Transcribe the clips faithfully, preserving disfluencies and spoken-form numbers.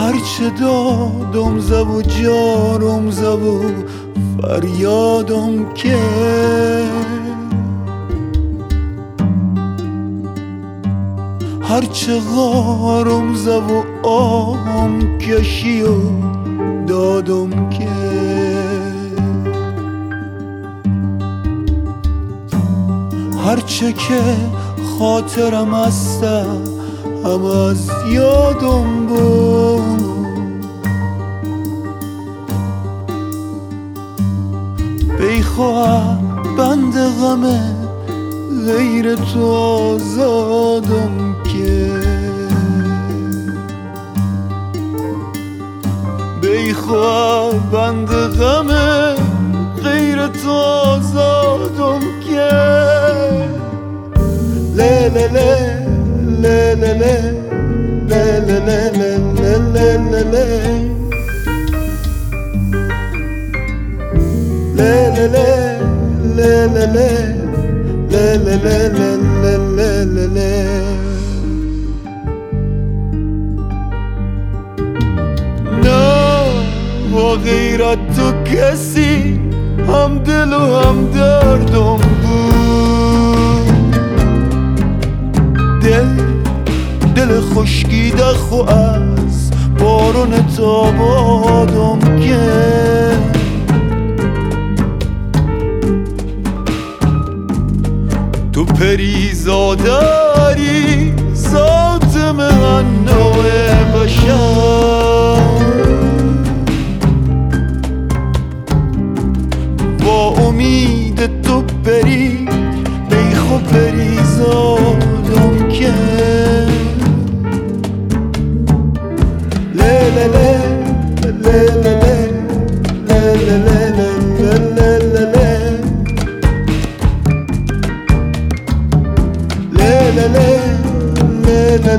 هرچه دادم زو و جارم زو و فریادم که هرچه غارم زو و آهم کشی و دادم که هرچه که خاطرم هسته هم از یادم بود بیخواه بند غمه غیر تو آزادم که بیخواه بند غمه غیر تو آزادم که له له له له له له له له له له له له له له له له له له نه و غیر از تو کسی هم دل و هم دردم بود دل دل خشکیده خو از بارون تابادم که تو پریزاداری ذات من نوع بشر با امید تو بری بیخو پریزادم که له له له له له له له له له له له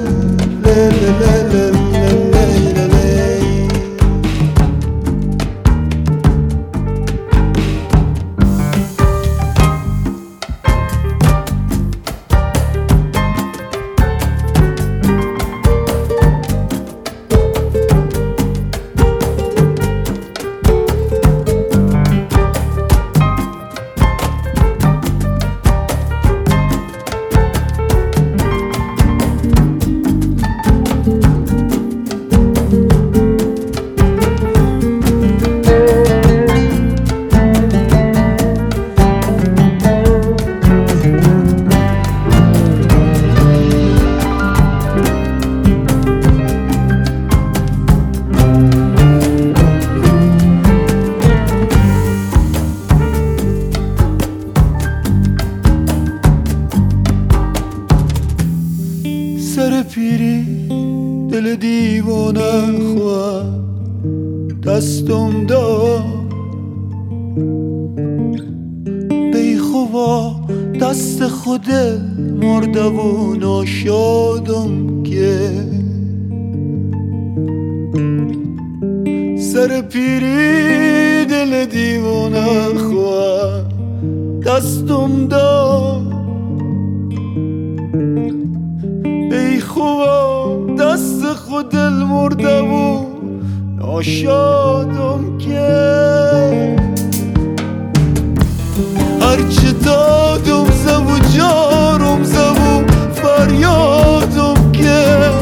سر پیری دل دیوانه خواه دستم داد بیخوا دست خود مرده و ناشادم که سر پیری دل دیوانه خواه دستم داد بیخوا دست خود دل مرده و ناشادم که هرچه دادم زو و جارم زو و فریادم که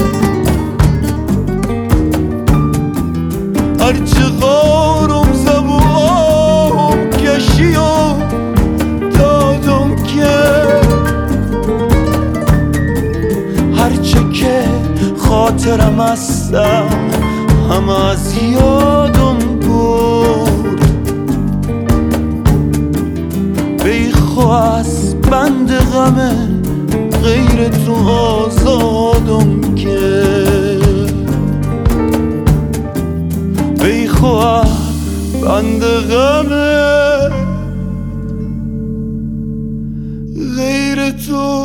هرچه غارم زو و آهم کشی و دادم که هرچه که خاطرم هسته هم از یادم بود بیخواه از بند غمه غیر تو آزادم که بیخواه بند غمه غیر تو